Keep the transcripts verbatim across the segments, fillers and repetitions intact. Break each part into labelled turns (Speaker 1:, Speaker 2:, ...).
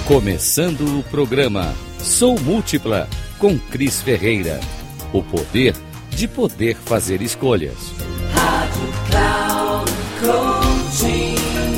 Speaker 1: Começando o programa Sou Múltipla, com Cris Ferreira. O poder de poder fazer escolhas. Rádio Cloud Coaching.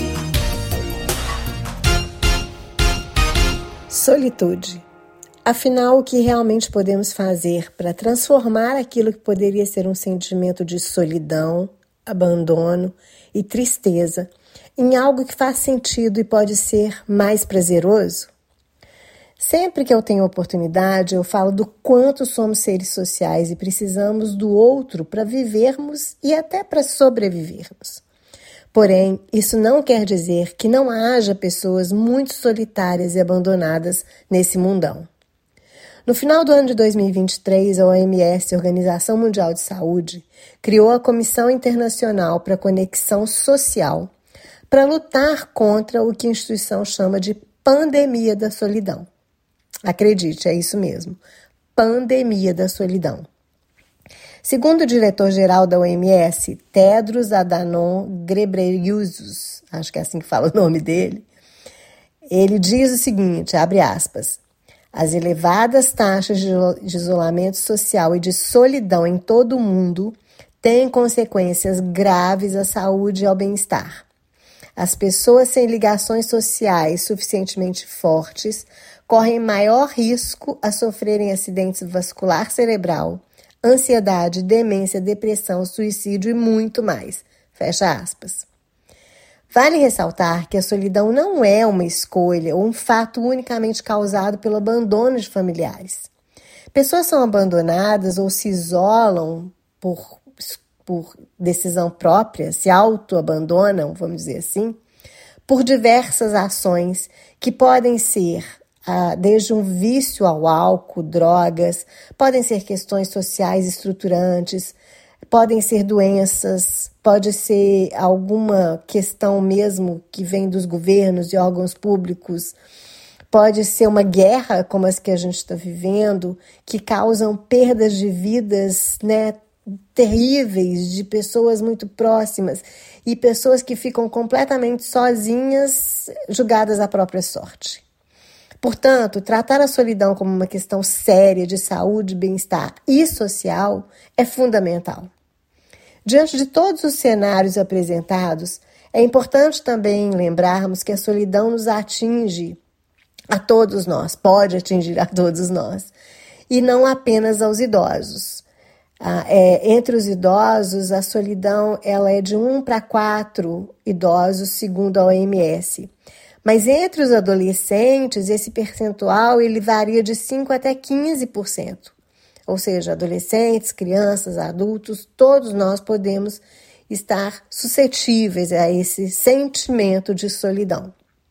Speaker 2: Solitude. Afinal, o que realmente podemos fazer para transformar aquilo que poderia ser um sentimento de solidão, abandono e tristeza em algo que faz sentido e pode ser mais prazeroso? Sempre que eu tenho oportunidade, eu falo do quanto somos seres sociais e precisamos do outro para vivermos e até para sobrevivermos. Porém, isso não quer dizer que não haja pessoas muito solitárias e abandonadas nesse mundão. No final do ano de dois mil e vinte e três, a O M S, Organização Mundial de Saúde, criou a Comissão Internacional para a Conexão Social para lutar contra o que a instituição chama de pandemia da solidão. Acredite, é isso mesmo, pandemia da solidão. Segundo o diretor-geral da O M S, Tedros Adhanom Ghebreyesus, acho que é assim que fala o nome dele, ele diz o seguinte, abre aspas, as elevadas taxas de isolamento social e de solidão em todo o mundo têm consequências graves à saúde e ao bem-estar. As pessoas sem ligações sociais suficientemente fortes correm maior risco a sofrerem acidentes vascular cerebral, ansiedade, demência, depressão, suicídio e muito mais. Fecha aspas. Vale ressaltar que a solidão não é uma escolha ou um fato unicamente causado pelo abandono de familiares. Pessoas são abandonadas ou se isolam por, por decisão própria, se autoabandonam, vamos dizer assim, por diversas ações que podem ser ah, desde um vício ao álcool, drogas, podem ser questões sociais estruturantes, podem ser doenças, pode ser alguma questão mesmo que vem dos governos e órgãos públicos, pode ser uma guerra como as que a gente está vivendo, que causam perdas de vidas, né, terríveis, de pessoas muito próximas e pessoas que ficam completamente sozinhas, julgadas à própria sorte. Portanto, tratar a solidão como uma questão séria de saúde, bem-estar e social é fundamental. Diante de todos os cenários apresentados, é importante também lembrarmos que a solidão nos atinge a todos nós, pode atingir a todos nós, e não apenas aos idosos. Ah, é, entre os idosos, a solidão ela é de um para quatro idosos, segundo a O M S. Mas entre os adolescentes, esse percentual ele varia de cinco até quinze por cento. Ou seja, adolescentes, crianças, adultos, todos nós podemos estar suscetíveis a esse sentimento de solidão.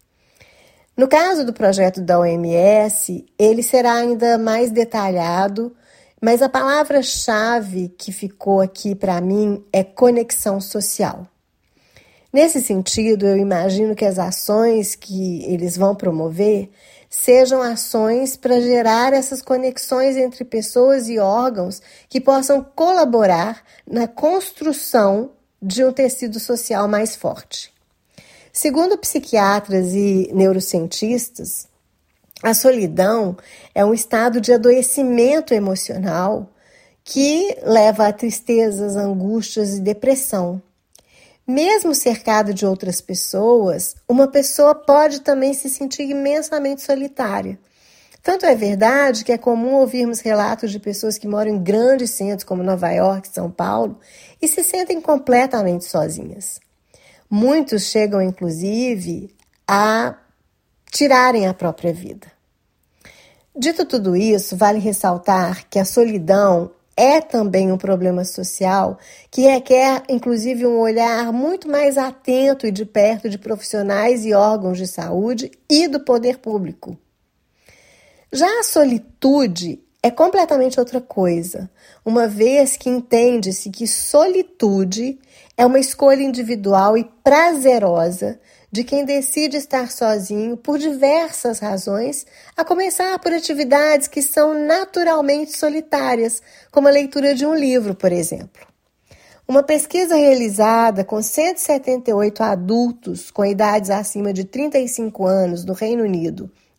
Speaker 2: No caso do projeto da O M S, ele será ainda mais detalhado, mas a palavra-chave que ficou aqui para mim é conexão social. Nesse sentido, eu imagino que as ações que eles vão promover sejam ações para gerar essas conexões entre pessoas e órgãos que possam colaborar na construção de um tecido social mais forte. Segundo psiquiatras e neurocientistas, a solidão é um estado de adoecimento emocional que leva a tristezas, angústias e depressão. Mesmo cercado de outras pessoas, uma pessoa pode também se sentir imensamente solitária. Tanto é verdade que é comum ouvirmos relatos de pessoas que moram em grandes centros como Nova York, São Paulo, e se sentem completamente sozinhas. Muitos chegam, inclusive, a tirarem a própria vida. Dito tudo isso, vale ressaltar que a solidão é também um problema social que requer, inclusive, um olhar muito mais atento e de perto de profissionais e órgãos de saúde e do poder público. Já a solitude é completamente outra coisa, uma vez que entende-se que solitude é uma escolha individual e prazerosa de quem decide estar sozinho por diversas razões, a começar por atividades que são naturalmente solitárias, como a leitura de um livro, por exemplo. Uma pesquisa realizada com cento e setenta e oito adultos com idades acima de trinta e cinco anos no Reino Unido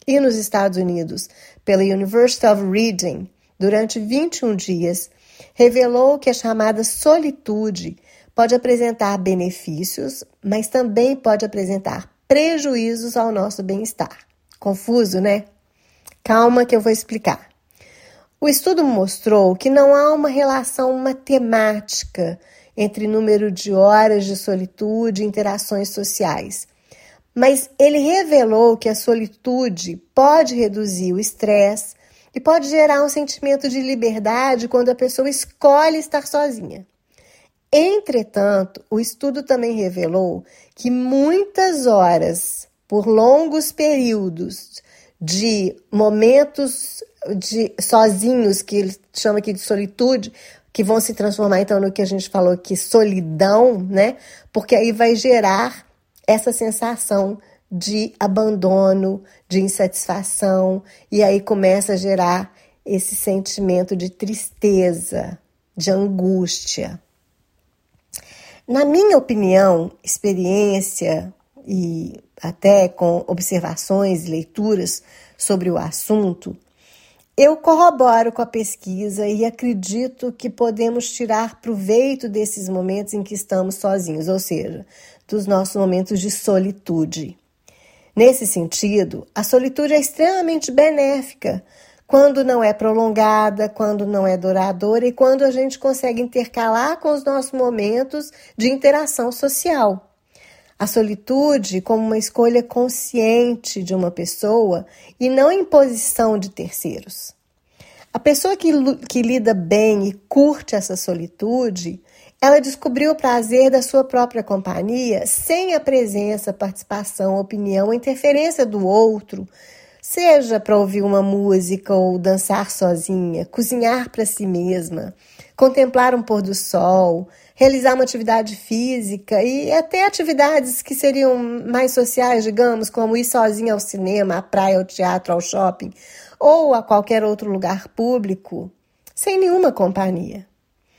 Speaker 2: e nos Estados Unidos pela University of Reading durante vinte e um dias revelou que a chamada solitude pode apresentar benefícios, mas também pode apresentar prejuízos ao nosso bem-estar. Confuso, né? Calma que eu vou explicar. O estudo mostrou que não há uma relação matemática entre número de horas de solitude e interações sociais, mas ele revelou que a solitude pode reduzir o estresse e pode gerar um sentimento de liberdade quando a pessoa escolhe estar sozinha. Entretanto, o estudo também revelou que muitas horas, por longos períodos de momentos de sozinhos, que ele chama aqui de solitude, que vão se transformar então no que a gente falou aqui, solidão, né? Porque aí vai gerar essa sensação de abandono, de insatisfação, e aí começa a gerar esse sentimento de tristeza, de angústia. Na minha opinião, experiência e até com observações e leituras sobre o assunto, eu corroboro com a pesquisa e acredito que podemos tirar proveito desses momentos em que estamos sozinhos, ou seja, dos nossos momentos de solitude. Nesse sentido, a solitude é extremamente benéfica quando não é prolongada, quando não é duradoura e quando a gente consegue intercalar com os nossos momentos de interação social. A solitude como uma escolha consciente de uma pessoa e não imposição de terceiros. A pessoa que, que lida bem e curte essa solitude, ela descobriu o prazer da sua própria companhia sem a presença, participação, opinião, interferência do outro, seja para ouvir uma música ou dançar sozinha, cozinhar para si mesma, contemplar um pôr do sol, realizar uma atividade física e até atividades que seriam mais sociais, digamos, como ir sozinha ao cinema, à praia, ao teatro, ao shopping ou a qualquer outro lugar público, sem nenhuma companhia.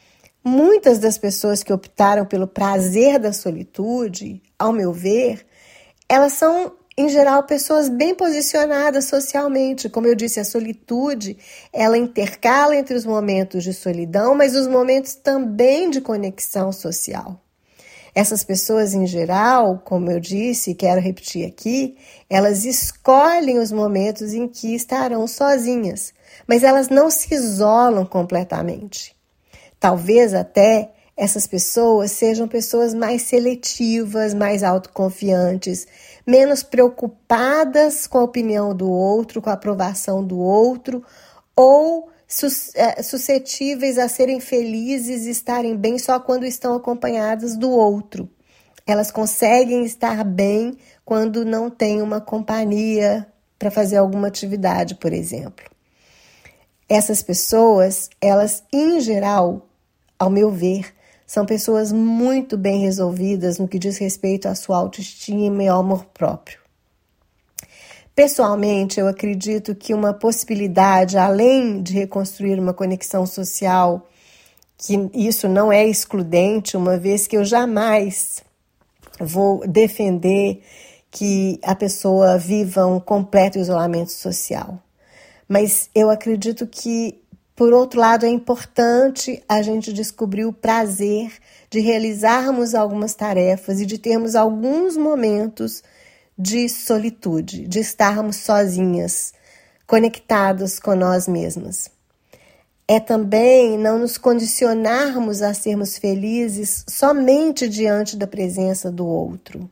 Speaker 2: Muitas das pessoas que optaram pelo prazer da solitude, ao meu ver, elas são, em geral, pessoas bem posicionadas socialmente. Como eu disse, a solitude, ela intercala entre os momentos de solidão, mas os momentos também de conexão social. Essas pessoas, em geral, como eu disse e quero repetir aqui, elas escolhem os momentos em que estarão sozinhas, mas elas não se isolam completamente. Talvez até essas pessoas sejam pessoas mais seletivas, mais autoconfiantes, menos preocupadas com a opinião do outro, com a aprovação do outro, ou suscetíveis a serem felizes e estarem bem só quando estão acompanhadas do outro. Elas conseguem estar bem quando não têm uma companhia para fazer alguma atividade, por exemplo. Essas pessoas, elas, em geral, ao meu ver, são pessoas muito bem resolvidas no que diz respeito à sua autoestima e ao amor próprio. Pessoalmente, eu acredito que uma possibilidade, além de reconstruir uma conexão social, que isso não é excludente, uma vez que eu jamais vou defender que a pessoa viva um completo isolamento social. Mas eu acredito que, por outro lado, é importante a gente descobrir o prazer de realizarmos algumas tarefas e de termos alguns momentos de solitude, de estarmos sozinhas, conectadas com nós mesmas. É também não nos condicionarmos a sermos felizes somente diante da presença do outro.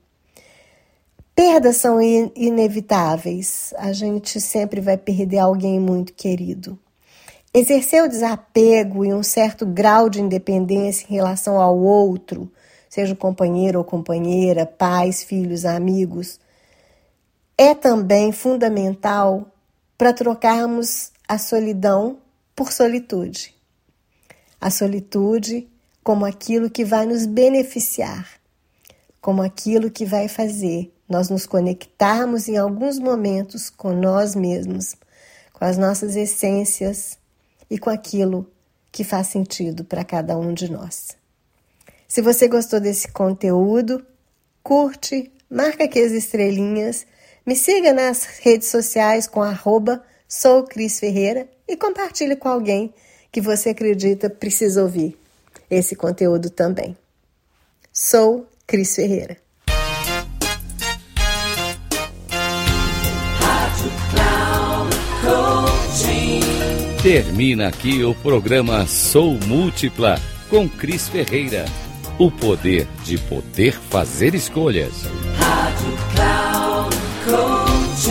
Speaker 2: Perdas são in- inevitáveis, a gente sempre vai perder alguém muito querido. Exercer o desapego e um certo grau de independência em relação ao outro, seja companheiro ou companheira, pais, filhos, amigos, é também fundamental para trocarmos a solidão por solitude. A solitude como aquilo que vai nos beneficiar, como aquilo que vai fazer nós nos conectarmos em alguns momentos com nós mesmos, com as nossas essências e com aquilo que faz sentido para cada um de nós. Se você gostou desse conteúdo, curte, marca aqui as estrelinhas, Me siga nas redes sociais com arroba sou Cris Ferreira e compartilhe com alguém que você acredita precisa ouvir esse conteúdo também. Sou Cris Ferreira.
Speaker 1: Termina aqui o programa Sou Múltipla com Cris Ferreira. O poder de poder fazer escolhas. Rádio Cloud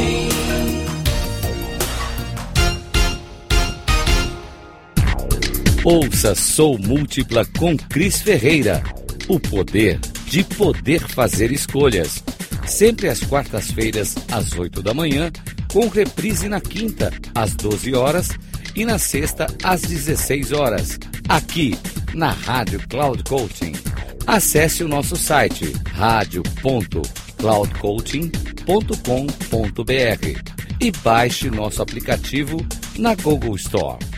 Speaker 1: Coaching. Ouça Sou Múltipla com Cris Ferreira. O poder de poder fazer escolhas. Sempre às quartas-feiras, às oito da manhã, com reprise na quinta, às doze horas, e na sexta, às dezesseis horas, aqui na Rádio Cloud Coaching. Acesse o nosso site rádio ponto cloud coaching ponto com ponto b r e baixe nosso aplicativo na Google Store.